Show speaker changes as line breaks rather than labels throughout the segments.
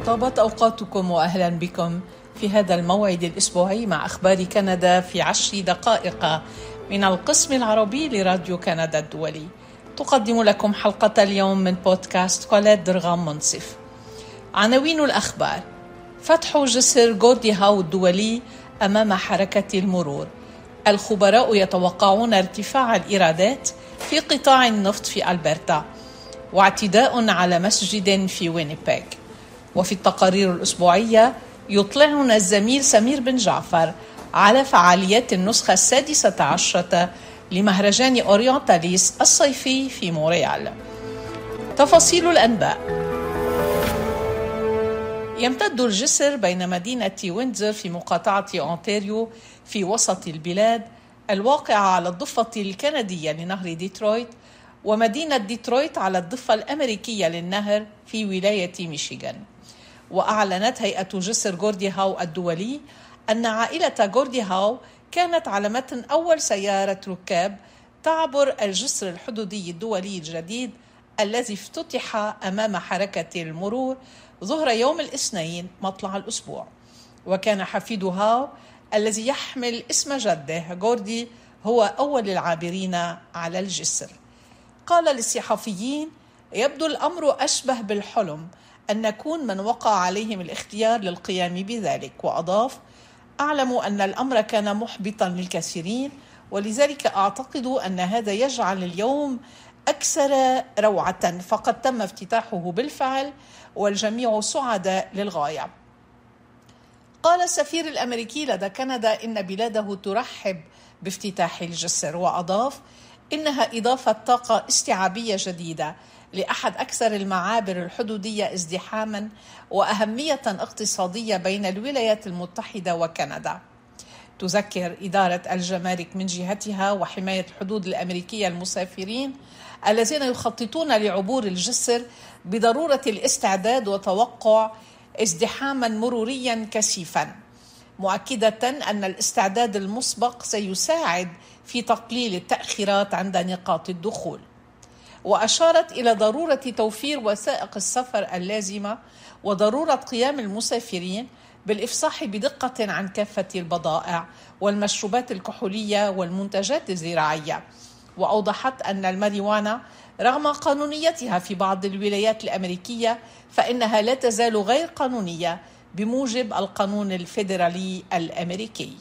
طابت أوقاتكم وأهلا بكم في هذا الموعد الأسبوعي مع أخبار كندا في 10 دقائق من القسم العربي لراديو كندا الدولي. تقدم لكم حلقة اليوم من بودكاست كوليت درغام منصف. عناوين الأخبار: فتح جسر غوردي هاو الدولي أمام حركة المرور. الخبراء يتوقعون ارتفاع الإيرادات في قطاع النفط في ألبرتا. واعتداء على مسجد في وينيبيغ. وفي التقارير الأسبوعية يطلعنا الزميل سمير بن جعفر على فعاليات النسخة 16 لمهرجان أورينتاليس الصيفي في مونريال. تفاصيل الأنباء: يمتد الجسر بين مدينة ويندزور في مقاطعة أونتاريو في وسط البلاد الواقعة على الضفة الكندية لنهر ديترويت ومدينة ديترويت على الضفة الأمريكية للنهر في ولاية ميشيغان. وأعلنت هيئة جسر غوردي هاو الدولي أن عائلة غوردي هاو كانت على متن أول سيارة ركاب تعبر الجسر الحدودي الدولي الجديد الذي افتتح أمام حركة المرور ظهر يوم الاثنين مطلع الأسبوع. وكان حفيد هاو الذي يحمل اسم جده غوردي هو أول العابرين على الجسر. قال للصحفيين: يبدو الأمر أشبه بالحلم أن نكون من وقع عليهم الاختيار للقيام بذلك. وأضاف: أعلم أن الأمر كان محبطا للكثيرين، ولذلك أعتقد أن هذا يجعل اليوم أكثر روعة، فقد تم افتتاحه بالفعل والجميع سعداء للغاية. قال السفير الأمريكي لدى كندا إن بلاده ترحب بافتتاح الجسر. وأضاف: إنها إضافة طاقة استيعابية جديدة لأحد أكثر المعابر الحدودية ازدحاما وأهمية اقتصادية بين الولايات المتحدة وكندا. تذكر إدارة الجمارك من جهتها وحماية الحدود الأمريكية المسافرين الذين يخططون لعبور الجسر بضرورة الاستعداد وتوقع ازدحاما مروريا كثيفا، مؤكدة أن الاستعداد المسبق سيساعد في تقليل التأخيرات عند نقاط الدخول. وأشارت إلى ضرورة توفير وثائق السفر اللازمة وضرورة قيام المسافرين بالإفصاح بدقة عن كافة البضائع والمشروبات الكحولية والمنتجات الزراعية. وأوضحت أن الماريجوانا رغم قانونيتها في بعض الولايات الأمريكية فإنها لا تزال غير قانونية بموجب القانون الفيدرالي الأمريكي.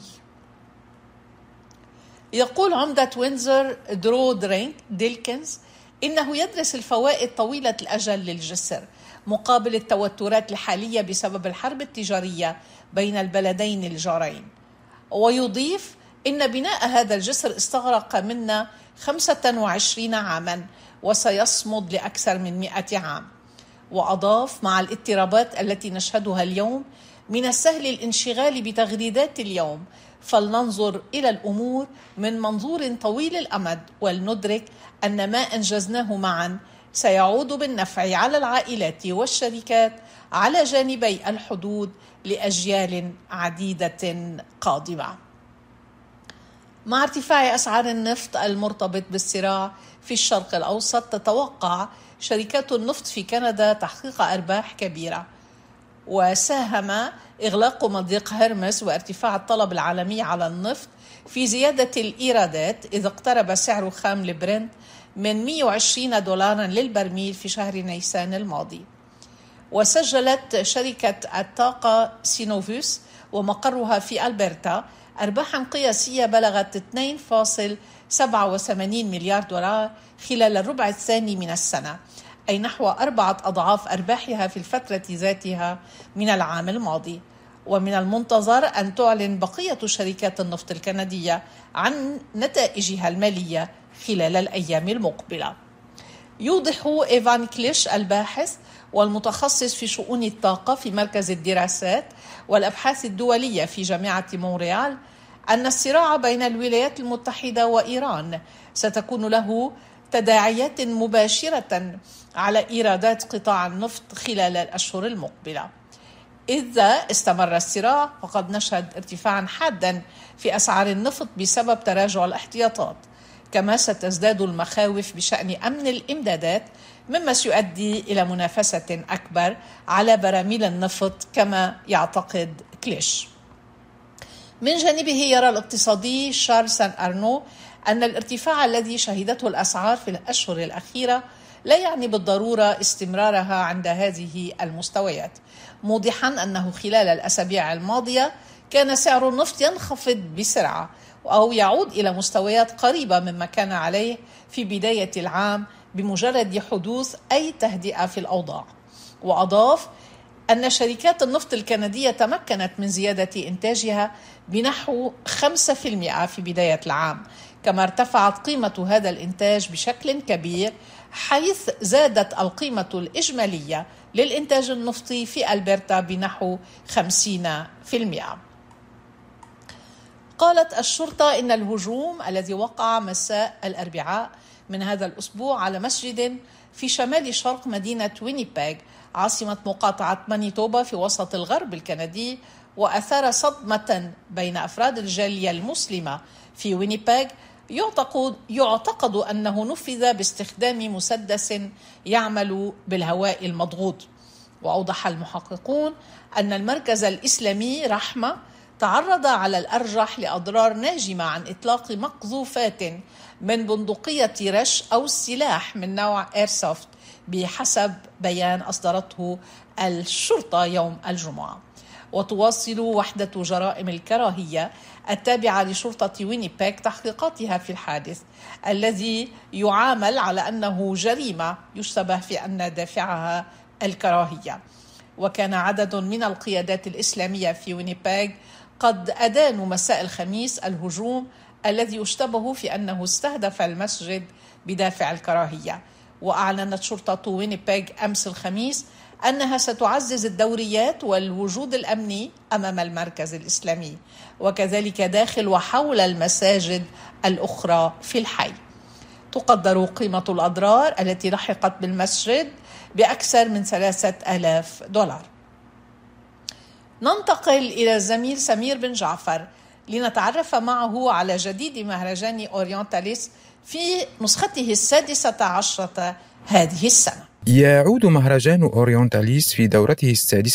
يقول عمدة ويندزور درو ديلكنز إنه يدرس الفوائد طويلة الأجل للجسر مقابل التوترات الحالية بسبب الحرب التجارية بين البلدين الجارين. ويضيف إن بناء هذا الجسر استغرق منا 25 عاما وسيصمد لأكثر من 100 عام. وأضاف: مع الاضطرابات التي نشهدها اليوم من السهل الانشغال بتغريدات اليوم، فلننظر إلى الأمور من منظور طويل الأمد ولندرك أن ما أنجزناه معا سيعود بالنفع على العائلات والشركات على جانبي الحدود لأجيال عديدة قادمة. مع ارتفاع أسعار النفط المرتبط بالصراع في الشرق الأوسط، تتوقع شركات النفط في كندا تحقيق أرباح كبيرة. وساهم إغلاق مضيق هرمس وارتفاع الطلب العالمي على النفط في زيادة الإيرادات، إذ اقترب سعر خام البرنت من $120 للبرميل في شهر نيسان الماضي. وسجلت شركة الطاقة سينوفوس ومقرها في ألبرتا أرباحا قياسية بلغت $2.87 مليار خلال الربع الثاني من السنة، أي نحو 4 أضعاف أرباحها في الفترة ذاتها من العام الماضي. ومن المنتظر أن تعلن بقية شركات النفط الكندية عن نتائجها المالية خلال الأيام المقبلة. يوضح إيفان كليش الباحث والمتخصص في شؤون الطاقة في مركز الدراسات والأبحاث الدولية في جامعة مونريال أن الصراع بين الولايات المتحدة وإيران ستكون له تداعيات مباشرة على إيرادات قطاع النفط خلال الأشهر المقبلة. إذا استمر الصراع فقد نشهد ارتفاعا حادا في أسعار النفط بسبب تراجع الاحتياطات، كما ستزداد المخاوف بشأن أمن الإمدادات، مما سيؤدي إلى منافسة أكبر على براميل النفط كما يعتقد كليش. من جانبه يرى الاقتصادي شارل سان أرنو أن الارتفاع الذي شهدته الأسعار في الأشهر الأخيرة لا يعني بالضرورة استمرارها عند هذه المستويات، موضحا أنه خلال الأسابيع الماضية كان سعر النفط ينخفض بسرعة أو يعود إلى مستويات قريبة مما كان عليه في بداية العام بمجرد حدوث أي تهدئة في الأوضاع. وأضاف أن شركات النفط الكندية تمكنت من زيادة إنتاجها بنحو 5% في بداية العام، كما ارتفعت قيمة هذا الإنتاج بشكل كبير، حيث زادت القيمة الإجمالية للإنتاج النفطي في ألبرتا بنحو 50%. قالت الشرطة إن الهجوم الذي وقع مساء الأربعاء من هذا الأسبوع على مسجد في شمال شرق مدينة وينيبيغ عاصمة مقاطعة مانيتوبا في وسط الغرب الكندي، وأثار صدمة بين أفراد الجالية المسلمة في وينيبيغ، يعتقد أنه نفذ باستخدام مسدس يعمل بالهواء المضغوط. وأوضح المحققون أن المركز الإسلامي رحمة تعرض على الأرجح لأضرار ناجمة عن إطلاق مقذوفات من بندقية رش أو سلاح من نوع إيرسوفت، بحسب بيان أصدرته الشرطة يوم الجمعة. وتواصل وحدة جرائم الكراهية التابعة لشرطة وينيبيغ تحقيقاتها في الحادث الذي يعامل على أنه جريمة يشتبه في أن دافعها الكراهية. وكان عدد من القيادات الإسلامية في وينيبيغ قد أدانوا مساء الخميس الهجوم الذي يشتبه في أنه استهدف المسجد بدافع الكراهية. وأعلنت شرطة وينيبيغ أمس الخميس أنها ستعزز الدوريات والوجود الأمني أمام المركز الإسلامي، وكذلك داخل وحول المساجد الأخرى في الحي. تقدر قيمة الأضرار التي لحقت بالمسجد بأكثر من $3000. ننتقل إلى الزميل سمير بن جعفر لنتعرف معه على جديد مهرجان أورينتاليس في نسخته 16 هذه السنة.
يعود مهرجان أورينتاليس في دورته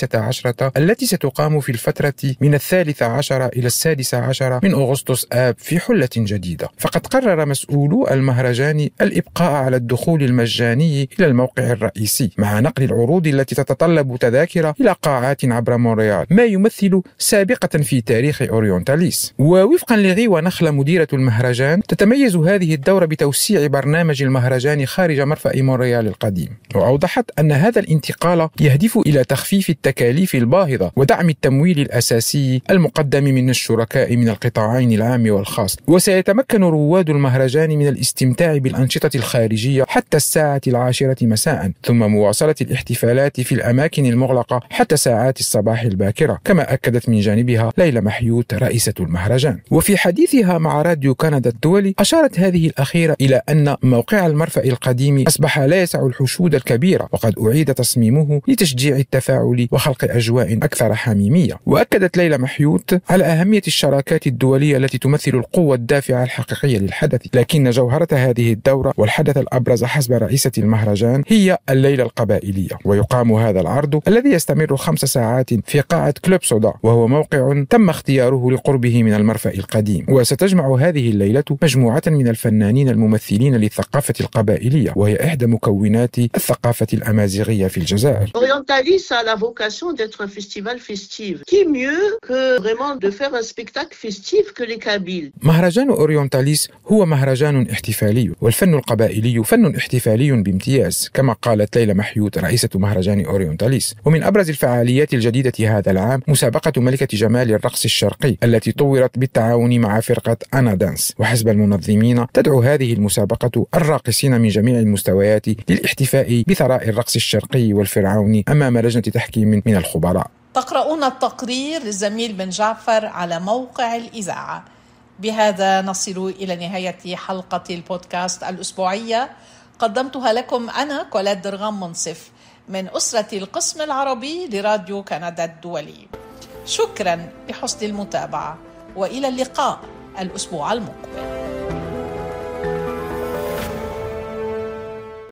16 التي ستقام في الفترة من 13 إلى 16 من أغسطس آب في حلة جديدة. فقد قرر مسؤولو المهرجان الإبقاء على الدخول المجاني إلى الموقع الرئيسي، مع نقل العروض التي تتطلب تذاكر إلى قاعات عبر مونريال، ما يمثل سابقة في تاريخ أورينتاليس. ووفقا لغيوة نخلة مديرة المهرجان، تتميز هذه الدورة بتوسيع برنامج المهرجان خارج مرفأ مونريال القديم. وأوضحت أن هذا الانتقال يهدف إلى تخفيف التكاليف الباهظة ودعم التمويل الأساسي المقدم من الشركاء من القطاعين العام والخاص. وسيتمكن رواد المهرجان من الاستمتاع بالأنشطة الخارجية حتى الساعة 10 مساء، ثم مواصلة الاحتفالات في الأماكن المغلقة حتى ساعات الصباح الباكرة، كما أكدت من جانبها ليلى محيوت رئيسة المهرجان. وفي حديثها مع راديو كندا الدولي، أشارت هذه الأخيرة إلى أن موقع المرفأ القديم أصبح لا يسع الحشود الكبيرة، وقد أعيد تصميمه لتشجيع التفاعل وخلق أجواء أكثر حميمية. وأكدت ليلى محيوت على أهمية الشراكات الدولية التي تمثل القوة الدافعة الحقيقية للحدث، لكن جوهرة هذه الدورة والحدث الأبرز حسب رئيسة المهرجان هي الليلة القبائلية. ويقام هذا العرض الذي يستمر 5 ساعات في قاعة كلوب سودا، وهو موقع تم اختياره لقربه من المرفأ القديم. وستجمع هذه الليلة مجموعة من الفنانين الممثلين للثقافة القبائلية، وهي إحدى مكونات الثقافة الأمازيغية في الجزائر.
Orientalis a la vocation d'être un festival festif. Qui mieux que vraiment de faire un spectacle festif que les Kabyles.
مهرجان أورينتاليس هو مهرجان احتفالي، والفن القبائلي فن احتفالي بامتياز، كما قالت ليلى محيوت رئيسة مهرجان أورينتاليس. ومن أبرز الفعاليات الجديدة هذا العام مسابقة ملكة جمال الرقص الشرقي التي طورت بالتعاون مع فرقة أنا دانس. وحسب المنظمين تدعو هذه المسابقة الراقصين من جميع المستويات للاحتفاء بثراء الرقص الشرقي والفرعوني أمام لجنة تحكيم من الخبراء.
تقرؤون التقرير للزميل بن جعفر على موقع الإذاعة. بهذا نصل إلى نهاية حلقة البودكاست الأسبوعية، قدمتها لكم أنا كولات درغام منصف من أسرة القسم العربي لراديو كندا الدولي. شكرا لحسن المتابعة، وإلى اللقاء الأسبوع المقبل.